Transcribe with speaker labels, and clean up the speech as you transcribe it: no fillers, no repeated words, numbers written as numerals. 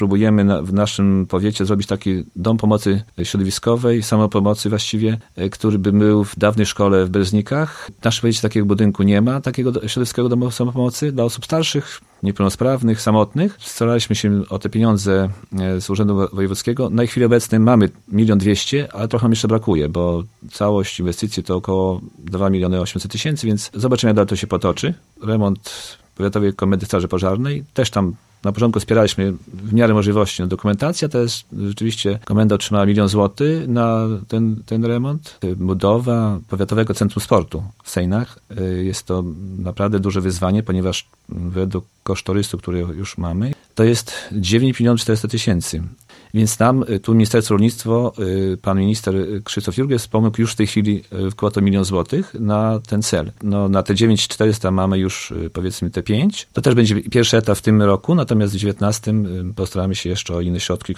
Speaker 1: Próbujemy w naszym powiecie zrobić taki dom pomocy środowiskowej, samopomocy właściwie, który by był w dawnej szkole w Bereznikach. W naszym powiecie takiego budynku nie ma, takiego środowiskowego domu samopomocy dla osób starszych, niepełnosprawnych, samotnych. Staraliśmy się o te pieniądze z Urzędu Wojewódzkiego. Na chwilę obecną mamy 1 200 000, ale trochę nam jeszcze brakuje, bo całość inwestycji to około 2 800 000, więc zobaczymy, jak dalej to się potoczy. Remont Powiatowej Komendy Straży Pożarnej też tam na początku wspieraliśmy w miarę możliwości dokumentacja, teraz rzeczywiście komenda otrzymała 1 000 000 złotych na ten remont. Budowa Powiatowego Centrum Sportu w Sejnach jest to naprawdę duże wyzwanie, ponieważ według kosztorysu, który już mamy, to jest 9 400 000. Więc nam tu Ministerstwo Rolnictwa, pan minister Krzysztof Jurgiel pomógł już w tej chwili wkład 1 000 000 złotych na ten cel. No, na te 9400 mamy już powiedzmy te 5. To też będzie pierwszy etap w tym roku, natomiast w 2019 postaramy się jeszcze o inne środki,